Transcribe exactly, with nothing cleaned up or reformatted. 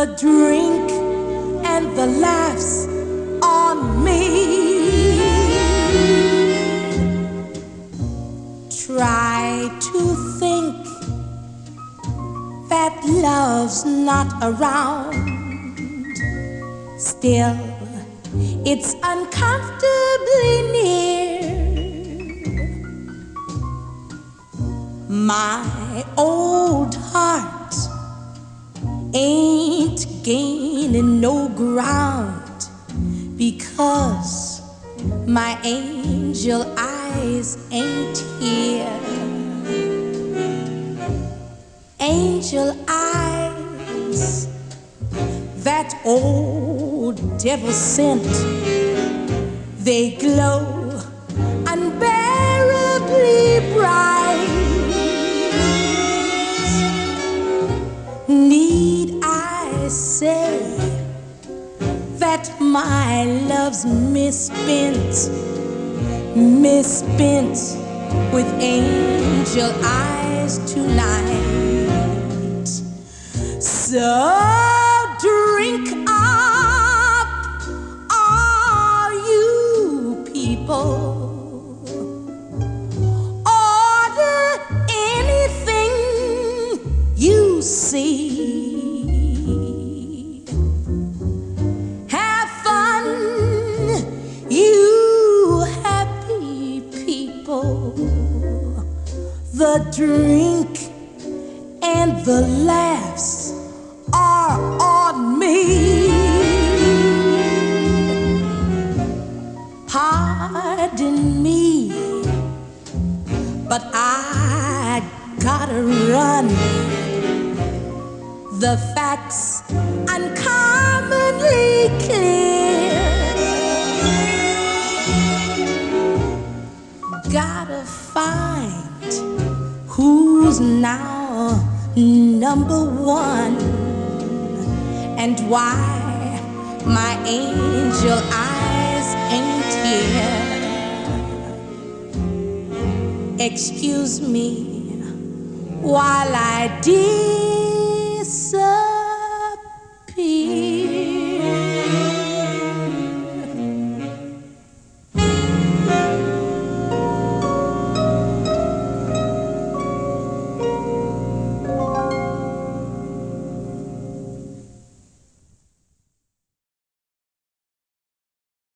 the drink and the laughs on me. Try to think that love's not around. Still, it's uncomfortably near. My old heart ain't gaining no ground because my angel eyes ain't here. Angel eyes, that old devil sent, they glow unbearably bright. Need I say that my love's misspent, misspent with angel eyes tonight? So drink up, all you people. Order anything you see. Have fun, you happy people. The drink and the laughs are on me. Pardon me, but I gotta run. The facts uncommonly clear. Gotta find who's now number one and why my angel eyes ain't here. Excuse me while I dig